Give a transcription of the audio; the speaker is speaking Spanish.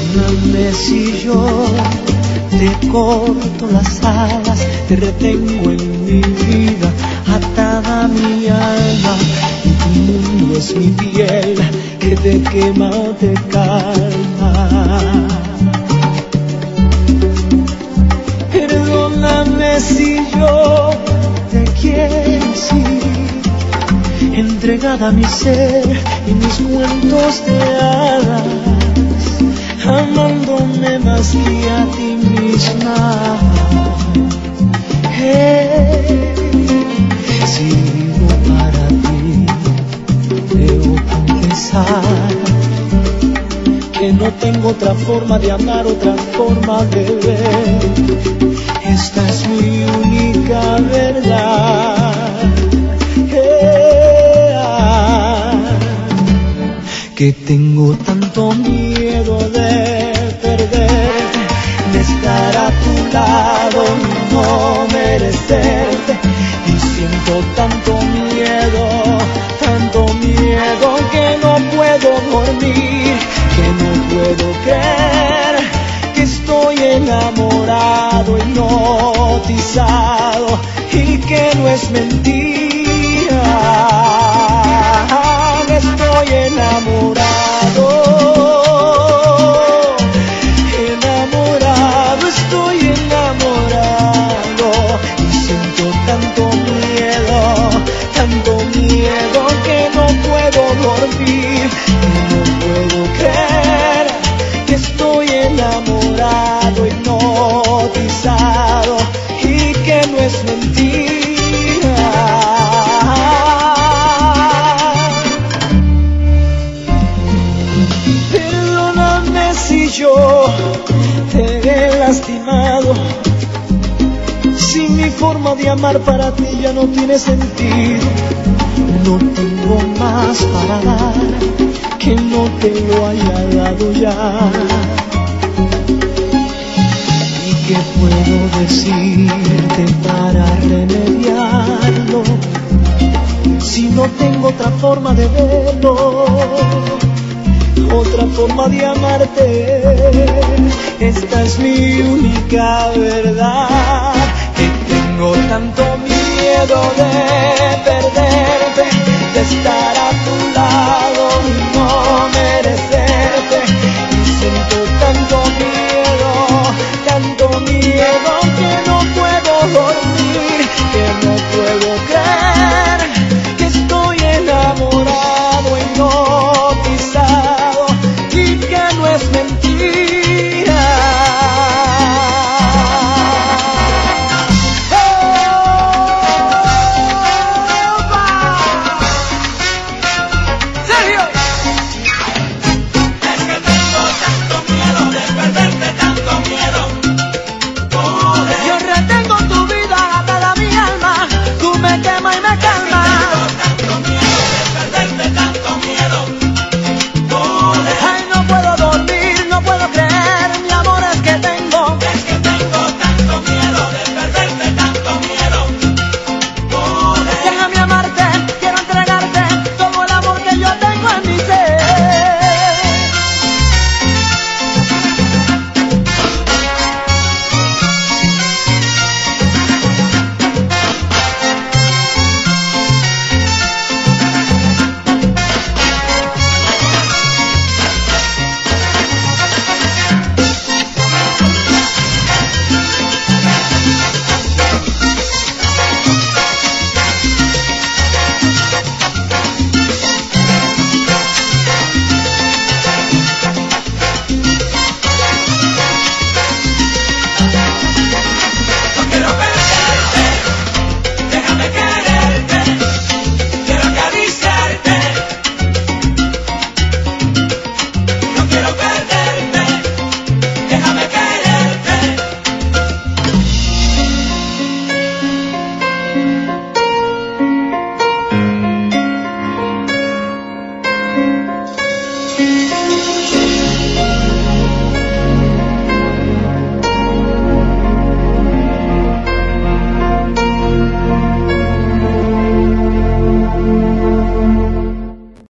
Perdóname si yo te corto las alas, te retengo en mi vida, atada a mi alma, y tu mundo es mi piel, que te quema o te calma. Perdóname si yo te quiero así, entregada a mi ser y mis cuentos de hadas, amándome más que a ti misma. Si vivo para ti, debo confesar que no tengo otra forma de amar, otra forma de ver. Esta es mi única verdad. Que tengo tanto miedo de perderte, de estar a tu lado y no merecerte. Y siento tanto miedo que no puedo dormir, que no puedo creer que estoy enamorado, hipnotizado y que no es mentira. Estoy enamorado, estoy enamorado, y siento tanto miedo que no puedo dormir, que no puedo creer que estoy enamorado, hipnotizado y que no es mentira. Yo te he lastimado, si mi forma de amar para ti ya no tiene sentido, no tengo más para dar que no te lo haya dado ya. ¿Y qué puedo decirte para remediarlo, si no tengo otra forma de verlo, otra forma de amarte? Esta es mi única verdad, que tengo tanto miedo de perderte, de estar a tu lado